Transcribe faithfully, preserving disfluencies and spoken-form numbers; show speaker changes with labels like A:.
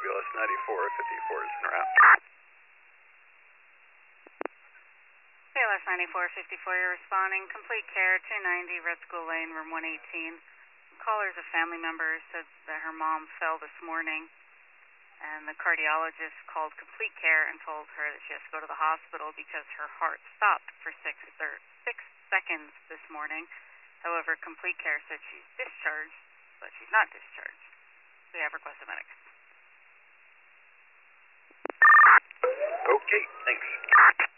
A: W L S ninety-four fifty-four is en route.
B: W L S ninety-four fifty-four, you're responding. Complete care, two ninety Red School Lane, room one eighteen. Caller's a family member, said that her mom fell this morning, and the cardiologist called Complete Care and told her that she has to go to the hospital because her heart stopped for six, thir- six seconds this morning. However, Complete Care said she's discharged, but she's not discharged. We have requested medics.
A: Okay, thanks.